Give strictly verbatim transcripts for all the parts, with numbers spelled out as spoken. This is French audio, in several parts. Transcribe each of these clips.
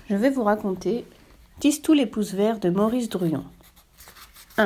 Je vais vous raconter Tistou les pouces verts de Maurice Druon. un.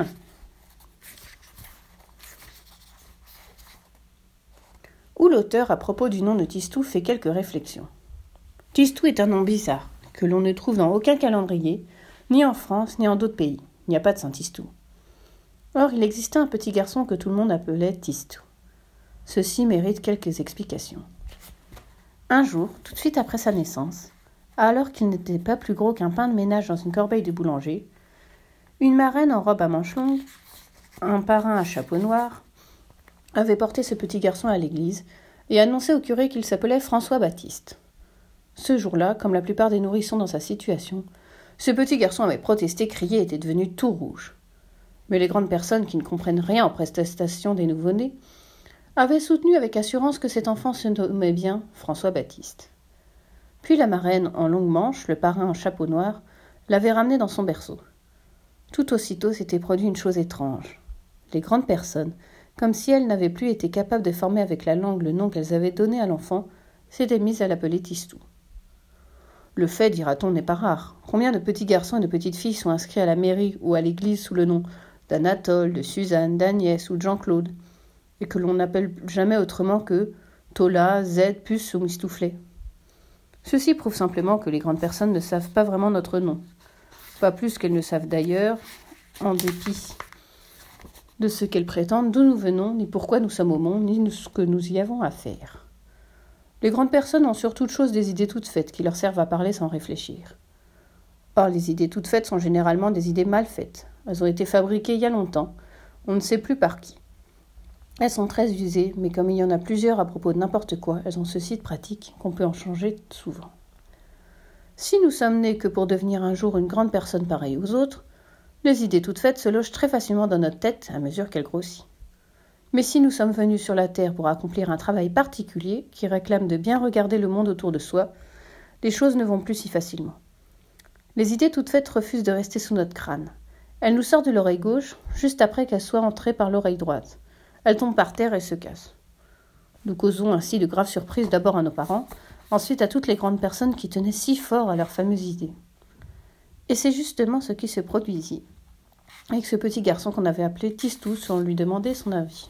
Où l'auteur, à propos du nom de Tistou, fait quelques réflexions. Tistou est un nom bizarre, que l'on ne trouve dans aucun calendrier, ni en France, ni en d'autres pays. Il n'y a pas de Saint-Tistou. Or, il existait un petit garçon que tout le monde appelait Tistou. Ceci mérite quelques explications. Un jour, tout de suite après sa naissance, alors qu'il n'était pas plus gros qu'un pain de ménage dans une corbeille de boulanger, une marraine en robe à manches longues, un parrain à chapeau noir, avait porté ce petit garçon à l'église et annoncé au curé qu'il s'appelait François-Baptiste. Ce jour-là, comme la plupart des nourrissons dans sa situation, ce petit garçon avait protesté, crié et était devenu tout rouge. Mais les grandes personnes qui ne comprennent rien aux prestations des nouveau-nés avaient soutenu avec assurance que cet enfant se nommait bien François-Baptiste. Puis la marraine, en longue manche, le parrain en chapeau noir, l'avait ramené dans son berceau. Tout aussitôt s'était produit une chose étrange. Les grandes personnes, comme si elles n'avaient plus été capables de former avec la langue le nom qu'elles avaient donné à l'enfant, s'étaient mises à l'appeler Tistou. Le fait, dira-t-on, n'est pas rare. Combien de petits garçons et de petites filles sont inscrits à la mairie ou à l'église sous le nom d'Anatole, de Suzanne, d'Agnès ou de Jean-Claude, et que l'on n'appelle jamais autrement que Tola, Z, Puce ou Mistouflet. Ceci prouve simplement que les grandes personnes ne savent pas vraiment notre nom. Pas plus qu'elles ne savent d'ailleurs, en dépit de ce qu'elles prétendent, d'où nous venons, ni pourquoi nous sommes au monde, ni ce que nous y avons à faire. Les grandes personnes ont sur toute chose des idées toutes faites qui leur servent à parler sans réfléchir. Or, les idées toutes faites sont généralement des idées mal faites. Elles ont été fabriquées il y a longtemps, on ne sait plus par qui. Elles sont très usées, mais comme il y en a plusieurs à propos de n'importe quoi, elles ont ceci de pratique qu'on peut en changer souvent. Si nous sommes nés que pour devenir un jour une grande personne pareille aux autres, les idées toutes faites se logent très facilement dans notre tête à mesure qu'elle grossit. Mais si nous sommes venus sur la terre pour accomplir un travail particulier qui réclame de bien regarder le monde autour de soi, les choses ne vont plus si facilement. Les idées toutes faites refusent de rester sous notre crâne. Elles nous sortent de l'oreille gauche, juste après qu'elles soient entrées par l'oreille droite. Elles tombent par terre et se cassent. Nous causons ainsi de graves surprises d'abord à nos parents, ensuite à toutes les grandes personnes qui tenaient si fort à leurs fameuses idées. Et c'est justement ce qui se produisit avec ce petit garçon qu'on avait appelé Tistou sans lui demander son avis.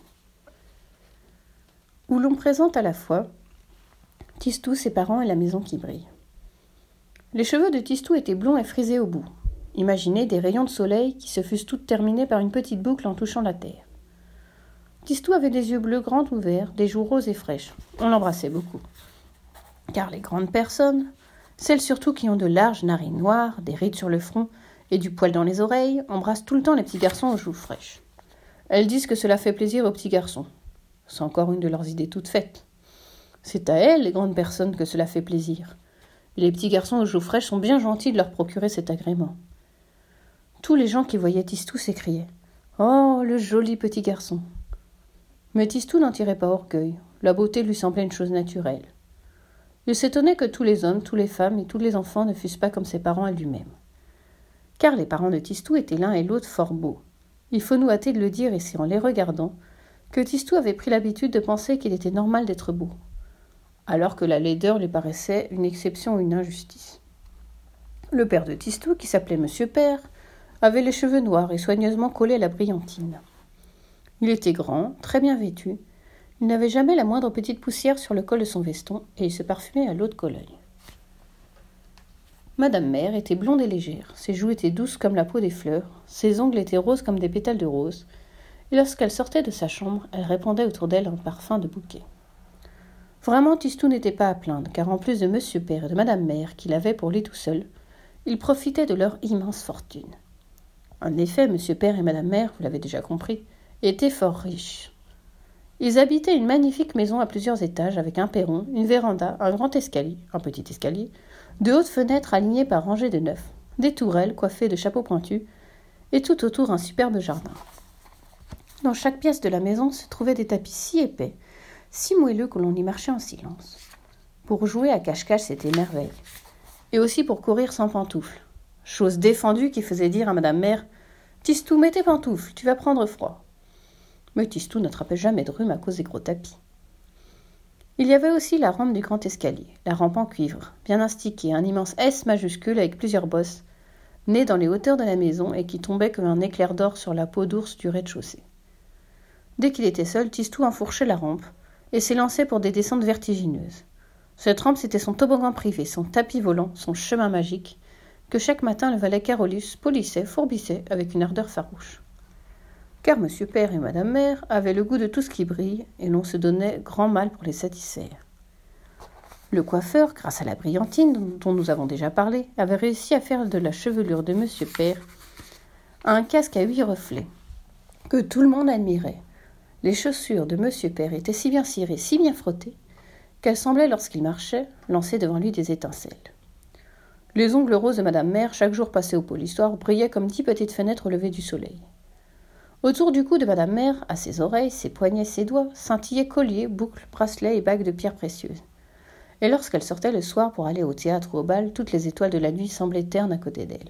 Où l'on présente à la fois Tistou, ses parents et la maison qui brille. Les cheveux de Tistou étaient blonds et frisés au bout. Imaginez des rayons de soleil qui se fussent toutes terminés par une petite boucle en touchant la terre. Tistou avait des yeux bleus grands ouverts, des joues roses et fraîches. On l'embrassait beaucoup. Car les grandes personnes, celles surtout qui ont de larges narines noires, des rides sur le front et du poil dans les oreilles, embrassent tout le temps les petits garçons aux joues fraîches. Elles disent que cela fait plaisir aux petits garçons. C'est encore une de leurs idées toutes faites. C'est à elles, les grandes personnes, que cela fait plaisir. Et les petits garçons aux joues fraîches sont bien gentils de leur procurer cet agrément. Tous les gens qui voyaient Tistou s'écriaient « Oh, le joli petit garçon !» Mais Tistou n'en tirait pas orgueil. La beauté lui semblait une chose naturelle. Il s'étonnait que tous les hommes, tous les femmes et tous les enfants ne fussent pas comme ses parents à lui-même. Car les parents de Tistou étaient l'un et l'autre fort beaux. Il faut nous hâter de le dire ici en les regardant, que Tistou avait pris l'habitude de penser qu'il était normal d'être beau, alors que la laideur lui paraissait une exception ou une injustice. Le père de Tistou, qui s'appelait Monsieur Père, avait les cheveux noirs et soigneusement collés à la brillantine. Il était grand, très bien vêtu, il n'avait jamais la moindre petite poussière sur le col de son veston et il se parfumait à l'eau de Cologne. Madame Mère était blonde et légère, ses joues étaient douces comme la peau des fleurs, ses ongles étaient roses comme des pétales de rose, et lorsqu'elle sortait de sa chambre, elle répandait autour d'elle un parfum de bouquet. Vraiment, Tistou n'était pas à plaindre, car en plus de Monsieur Père et de Madame Mère, qu'il avait pour lui tout seul, il profitait de leur immense fortune. En effet, Monsieur Père et Madame Mère, vous l'avez déjà compris, étaient fort riches. Ils habitaient une magnifique maison à plusieurs étages, avec un perron, une véranda, un grand escalier, un petit escalier, de hautes fenêtres alignées par rangées de neuf, des tourelles coiffées de chapeaux pointus, et tout autour un superbe jardin. Dans chaque pièce de la maison se trouvaient des tapis si épais, si moelleux que l'on y marchait en silence. Pour jouer à cache-cache, c'était merveille. Et aussi pour courir sans pantoufles. Chose défendue qui faisait dire à Madame Mère « Tistou, mets tes pantoufles, tu vas prendre froid. » Mais Tistou n'attrapait jamais de rhume à cause des gros tapis. Il y avait aussi la rampe du grand escalier, la rampe en cuivre, bien indiquée, un immense S majuscule avec plusieurs bosses, né dans les hauteurs de la maison et qui tombait comme un éclair d'or sur la peau d'ours du rez-de-chaussée. Dès qu'il était seul, Tistou enfourchait la rampe et s'élançait pour des descentes vertigineuses. Cette rampe, c'était son toboggan privé, son tapis volant, son chemin magique, que chaque matin le valet Carolus polissait, fourbissait avec une ardeur farouche. Car Monsieur Père et Madame Mère avaient le goût de tout ce qui brille, et l'on se donnait grand mal pour les satisfaire. Le coiffeur, grâce à la brillantine dont nous avons déjà parlé, avait réussi à faire de la chevelure de Monsieur Père un casque à huit reflets, que tout le monde admirait. Les chaussures de Monsieur Père étaient si bien cirées, si bien frottées, qu'elles semblaient, lorsqu'il marchait, lancer devant lui des étincelles. Les ongles roses de Madame Mère, chaque jour passés au polissoir, brillaient comme dix petites fenêtres au lever du soleil. Autour du cou de Madame Mère, à ses oreilles, ses poignets, ses doigts, scintillaient colliers, boucles, bracelets et bagues de pierres précieuses. Et lorsqu'elle sortait le soir pour aller au théâtre ou au bal, toutes les étoiles de la nuit semblaient ternes à côté d'elle.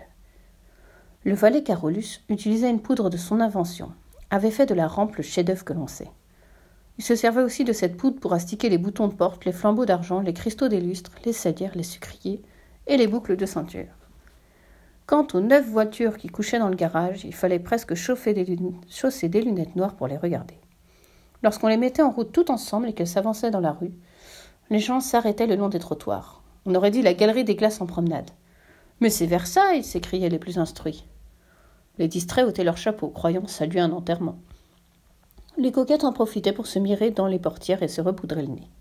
Le valet Carolus utilisait une poudre de son invention, avait fait de la rampe le chef-d'œuvre que l'on sait. Il se servait aussi de cette poudre pour astiquer les boutons de porte, les flambeaux d'argent, les cristaux des lustres, les salières, les sucriers et les boucles de ceinture. Quant aux neuf voitures qui couchaient dans le garage, il fallait presque chauffer des lun- chausser des lunettes noires pour les regarder. Lorsqu'on les mettait en route tout ensemble et qu'elles s'avançaient dans la rue, les gens s'arrêtaient le long des trottoirs. On aurait dit la galerie des glaces en promenade. « Mais c'est Versailles !» s'écriaient les plus instruits. Les distraits ôtaient leurs chapeaux, croyant saluer un enterrement. Les coquettes en profitaient pour se mirer dans les portières et se repoudrer le nez.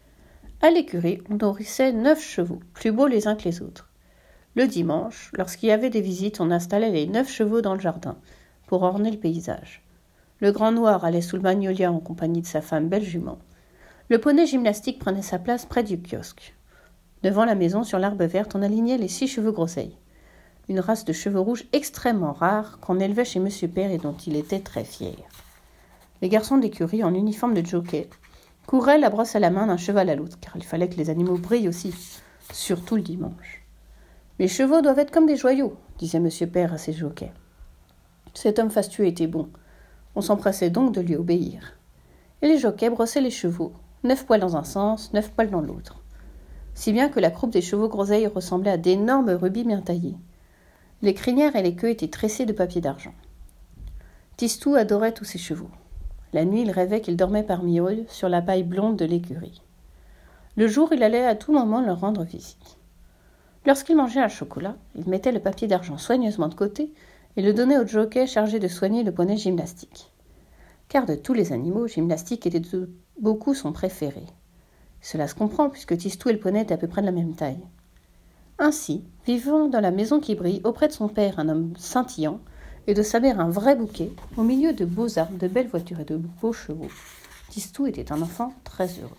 À l'écurie, on nourrissait neuf chevaux, plus beaux les uns que les autres. Le dimanche, lorsqu'il y avait des visites, on installait les neuf chevaux dans le jardin, pour orner le paysage. Le grand noir allait sous le magnolia en compagnie de sa femme belle jument. Le poney gymnastique prenait sa place près du kiosque. Devant la maison, sur l'arbre verte, on alignait les six cheveux groseilles, une race de cheveux rouges extrêmement rare qu'on élevait chez Monsieur Père et dont il était très fier. Les garçons d'écurie, en uniforme de jockey, couraient la brosse à la main d'un cheval à l'autre, car il fallait que les animaux brillent aussi, surtout le dimanche. « Les chevaux doivent être comme des joyaux, » disait Monsieur Père à ses jockeys. Cet homme fastueux était bon. On s'empressait donc de lui obéir. Et les jockeys brossaient les chevaux, neuf poils dans un sens, neuf poils dans l'autre. Si bien que la croupe des chevaux groseilles ressemblait à d'énormes rubis bien taillés. Les crinières et les queues étaient tressées de papier d'argent. Tistou adorait tous ses chevaux. La nuit, il rêvait qu'il dormait parmi eux, sur la paille blonde de l'écurie. Le jour, il allait à tout moment leur rendre visite. Lorsqu'il mangeait un chocolat, il mettait le papier d'argent soigneusement de côté et le donnait au jockey chargé de soigner le poney gymnastique. Car de tous les animaux, Gymnastique était de beaucoup son préféré. Cela se comprend, puisque Tistou et le poney étaient à peu près de la même taille. Ainsi, vivant dans la maison qui brille, auprès de son père un homme scintillant, et de sa mère un vrai bouquet, au milieu de beaux arbres, de belles voitures et de beaux chevaux, Tistou était un enfant très heureux.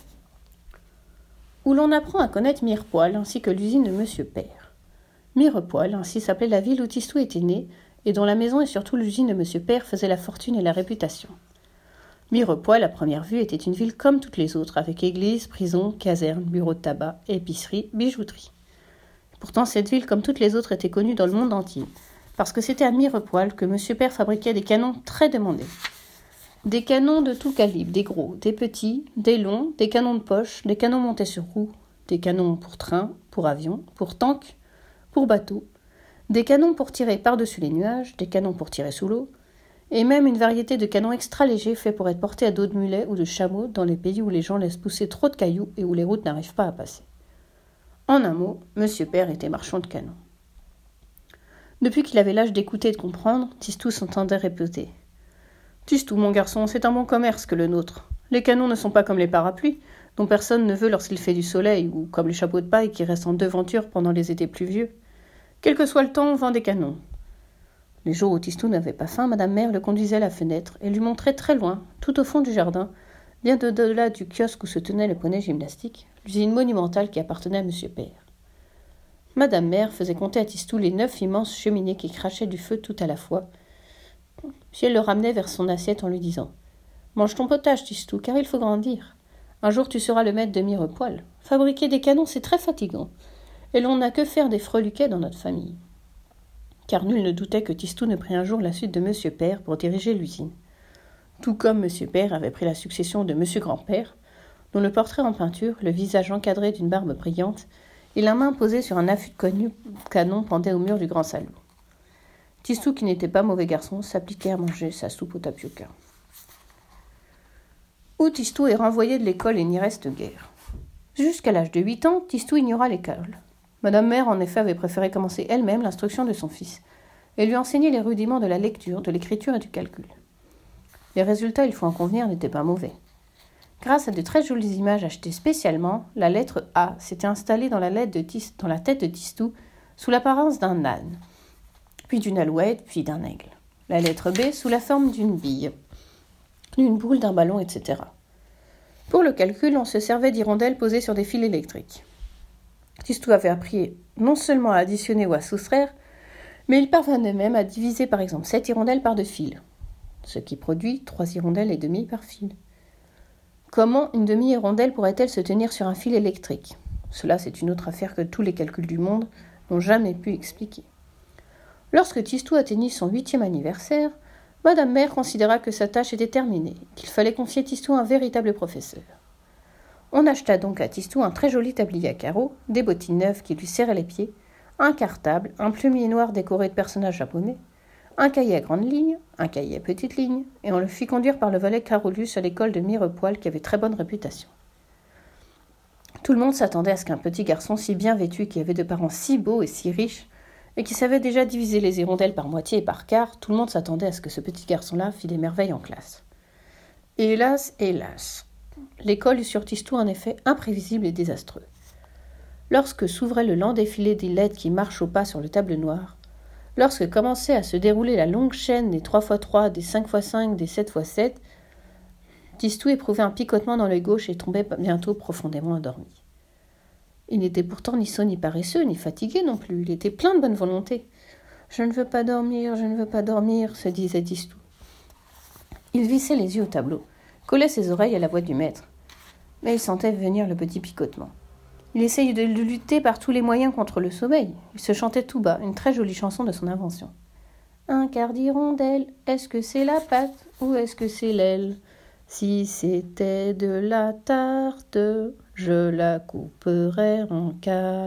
Où l'on apprend à connaître Mirepoix ainsi que l'usine de Monsieur Père. Mirepoix, ainsi s'appelait la ville où Tistou était né, et dont la maison et surtout l'usine de Monsieur Père faisaient la fortune et la réputation. Mirepoix, à première vue, était une ville comme toutes les autres, avec église, prison, caserne, bureau de tabac, épicerie, bijouterie. Pourtant, cette ville, comme toutes les autres, était connue dans le monde entier, parce que c'était à Mirepoix que Monsieur Père fabriquait des canons très demandés. Des canons de tout calibre, des gros, des petits, des longs, des canons de poche, des canons montés sur roues, des canons pour train, pour avion, pour tank, pour bateau, des canons pour tirer par-dessus les nuages, des canons pour tirer sous l'eau, et même une variété de canons extra légers faits pour être portés à dos de mulet ou de chameau dans les pays où les gens laissent pousser trop de cailloux et où les routes n'arrivent pas à passer. En un mot, Monsieur Père était marchand de canons. Depuis qu'il avait l'âge d'écouter et de comprendre, Tistou s'entendait répéter. « Tistou, mon garçon, c'est un bon commerce que le nôtre. Les canons ne sont pas comme les parapluies, dont personne ne veut lorsqu'il fait du soleil, ou comme les chapeaux de paille qui restent en devanture pendant les étés pluvieux. Quel que soit le temps, on vend des canons. » Les jours où Tistou n'avait pas faim, Madame Mère le conduisait à la fenêtre et lui montrait très loin, tout au fond du jardin, bien au-delà du kiosque où se tenait le poney gymnastique, l'usine monumentale qui appartenait à Monsieur Père. Madame Mère faisait compter à Tistou les neuf immenses cheminées qui crachaient du feu tout à la fois, puis elle le ramenait vers son assiette en lui disant « Mange ton potage, Tistou, car il faut grandir. Un jour tu seras le maître de Mirepoix. Fabriquer des canons, c'est très fatigant, et l'on n'a que faire des freluquets dans notre famille. » Car nul ne doutait que Tistou ne prit un jour la suite de Monsieur Père pour diriger l'usine. Tout comme Monsieur Père avait pris la succession de Monsieur Grand-Père, dont le portrait en peinture, le visage encadré d'une barbe brillante, et la main posée sur un affût de canon pendait au mur du grand salon. Tistou, qui n'était pas mauvais garçon, s'appliquait à manger sa soupe au tapioca. Où Tistou est renvoyé de l'école et n'y reste guère. Jusqu'à l'âge de huit ans, Tistou ignora l'école. Madame Mère, en effet, avait préféré commencer elle-même l'instruction de son fils et lui enseigner les rudiments de la lecture, de l'écriture et du calcul. Les résultats, il faut en convenir, n'étaient pas mauvais. Grâce à de très jolies images achetées spécialement, la lettre A s'était installée dans la, lettre de Tis, dans la tête de Tistou sous l'apparence d'un âne, puis d'une alouette, puis d'un aigle. La lettre B sous la forme d'une bille, d'une boule, d'un ballon, et cetera. Pour le calcul, on se servait d'hirondelles posées sur des fils électriques. Tistou avait appris non seulement à additionner ou à soustraire, mais il parvenait même à diviser par exemple sept hirondelles par deux fils, ce qui produit trois hirondelles et demie par fil. Comment une demi-hirondelle pourrait-elle se tenir sur un fil électrique ? Cela, c'est une autre affaire que tous les calculs du monde n'ont jamais pu expliquer. Lorsque Tistou atteignit son huitième anniversaire, Madame Mère considéra que sa tâche était terminée, qu'il fallait confier Tistou à un véritable professeur. On acheta donc à Tistou un très joli tablier à carreaux, des bottines neuves qui lui serraient les pieds, un cartable, un plumier noir décoré de personnages japonais, un cahier à grande ligne, un cahier à petite ligne, et on le fit conduire par le valet Carolus à l'école de Mirepoix qui avait très bonne réputation. Tout le monde s'attendait à ce qu'un petit garçon si bien vêtu, qui avait de parents si beaux et si riches, et qui savait déjà diviser les hirondelles par moitié et par quart, tout le monde s'attendait à ce que ce petit garçon-là fît des merveilles en classe. Et hélas, hélas, l'école eut sur Tistou un effet imprévisible et désastreux. Lorsque s'ouvrait le lent défilé des lettres qui marchent au pas sur le tableau noir, lorsque commençait à se dérouler la longue chaîne des trois fois trois, des cinq fois cinq, des sept fois sept, Tistou éprouvait un picotement dans l'œil gauche et tombait bientôt profondément endormi. Il n'était pourtant ni sot ni paresseux, ni fatigué non plus, il était plein de bonne volonté. « Je ne veux pas dormir, je ne veux pas dormir », se disait Tistou. Il vissait les yeux au tableau, collait ses oreilles à la voix du maître, mais il sentait venir le petit picotement. Il essayait de lutter par tous les moyens contre le sommeil. Il se chantait tout bas, une très jolie chanson de son invention. « Un quart d'hirondelle, est-ce que c'est la patte ou est-ce que c'est l'aile ? Si c'était de la tarte, je la couperais en quatre. »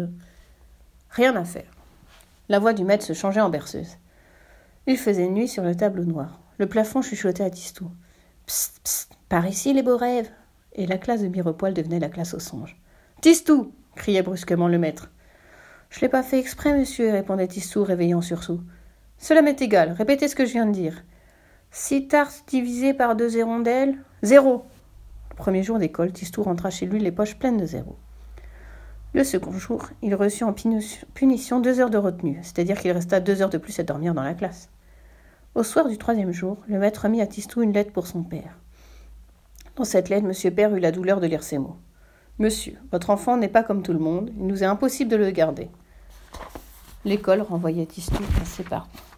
Rien à faire. La voix du maître se changeait en berceuse. Il faisait nuit sur le tableau noir. Le plafond chuchotait à Tistou. « Psst, psst, par ici les beaux rêves !» Et la classe de Mirepoix devenait la classe aux songes. « Tistou !» criait brusquement le maître. « Je ne l'ai pas fait exprès, monsieur, » répondait Tistou, réveillant en sursaut. « Cela m'est égal, répétez ce que je viens de dire. Six tartes divisées par deux hirondelles, zéro. » Le premier jour d'école, Tistou rentra chez lui les poches pleines de zéro. Le second jour, il reçut en punition deux heures de retenue, c'est-à-dire qu'il resta deux heures de plus à dormir dans la classe. Au soir du troisième jour, le maître remit à Tistou une lettre pour son père. Dans cette lettre, monsieur Père eut la douleur de lire ces mots. « Monsieur, votre enfant n'est pas comme tout le monde, il nous est impossible de le garder. » L'école renvoyait Tistou à ses parents.